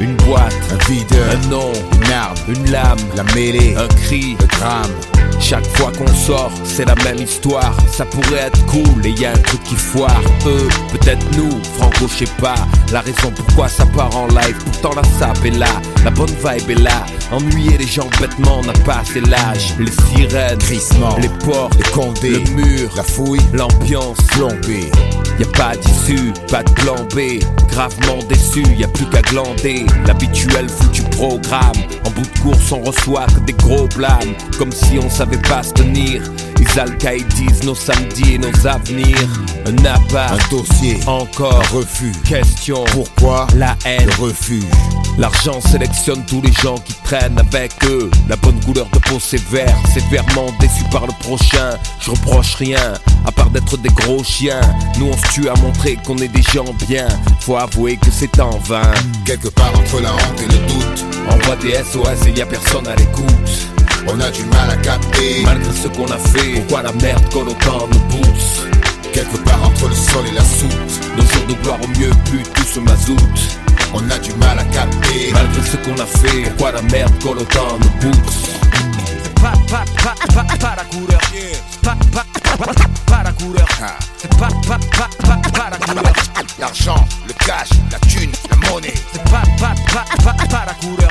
une boîte, un videur, un nom, une arme, une lame, la mêlée, un cri, le drame. Chaque fois qu'on sort, c'est la même histoire. Ça pourrait être cool et y a un truc qui foire. Eux, peut-être nous, Franco, je sais pas la raison pourquoi ça part en live. Pourtant la sape est là, la bonne vibe est là. Ennuyer les gens bêtement, on n'a pas assez l'âge. Les sirènes, crissement, les portes, les condés, le mur, la fouille, l'ambiance plombée. Y'a pas d'issue, pas de plan B. Gravement déçu, y'a plus qu'à glander. L'habituel foutu programme. En bout de course on reçoit que des gros blâmes. Comme si on savait pas se tenir. Ils alcaïdisent nos samedis et nos avenirs. Un appart, un dossier, encore un refus. Question, pourquoi la haine, le refuge. L'argent sélectionne tous les gens qui traînent avec eux. La bonne couleur de peau sévère, sévèrement déçu par le prochain. Je reproche rien, à part d'être des gros chiens. Nous on se tue à montrer qu'on est des gens bien. Faut avouer que c'est en vain. Quelque part entre la honte et le doute, envoie des SOS et y a personne à l'écoute. On a du mal à capter, malgré ce qu'on a fait, pourquoi la merde colle autant nous pousse. Quelque part entre le sol et la soute, nos jours de gloire au mieux but tout ce mazout. On a du mal à capter, malgré ce qu'on a fait, pourquoi la merde colle autant nous pousse. Para coureur, para coureur, c'est para coureur. L'argent, le cash, la thune, la monnaie. C'est para coureur,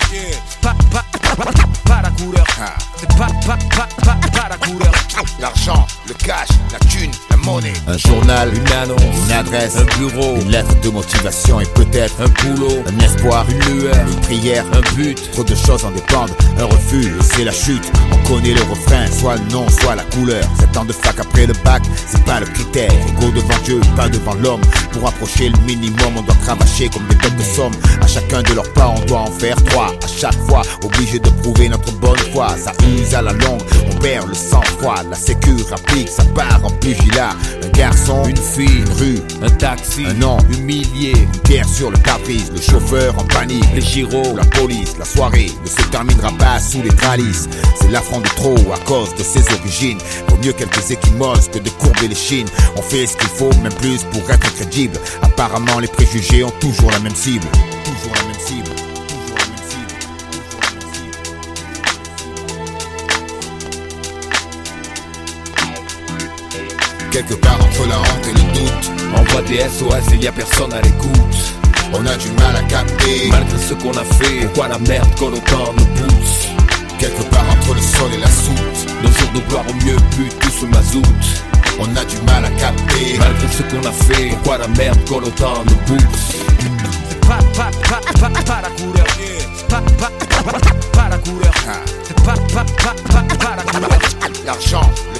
para coureur, c'est para coureur. L'argent, le cash, la thune, la monnaie. Un journal, une annonce, une adresse, un bureau, une lettre de motivation et peut-être un boulot, un espoir, une lueur, une prière, un but. Trop de choses en dépendent, un refus et c'est la chute. On connaît le refrain, soit le nom, soit la couleur. 7 ans de fac après le bac, c'est pas le critère. Égaux devant Dieu, pas devant l'homme. Pour approcher le minimum, on doit cravacher comme des bêtes de somme. À chacun de leurs pas, on doit en faire 3. À chaque fois, obligé de prouver notre bonne foi. Ça use à la longue, on perd le sang-froid. La sécu rapide, ça part en pugilat. Un garçon, une fille, une rue, un taxi, un nom, humilié, une pierre sur le pare-brise. Le chauffeur en panique, les gyros, la police, la soirée ne se terminera pas sous les tralices. C'est l'affront de trop à cause de ses origines. Vaut mieux quelques échymoses que de courber les chines. On fait ce qu'il faut, même plus pour être crédible. Apparemment les préjugés ont toujours la même cible. Toujours la même cible. Toujours la même cible. Quelque part entre la honte et le doute, envoie des SOS et y a personne à l'écoute. On a du mal à capter, malgré ce qu'on a fait, pourquoi la merde colle autant nous pousse. Quelque part entre le sol et la soute, nos jours de gloire au mieux but tout ce mazout. On a du mal à capter, malgré ce qu'on a fait, pourquoi la merde colle autant nous pousse. C'est para coureur, para coureur, c'est para coureur. L'argent,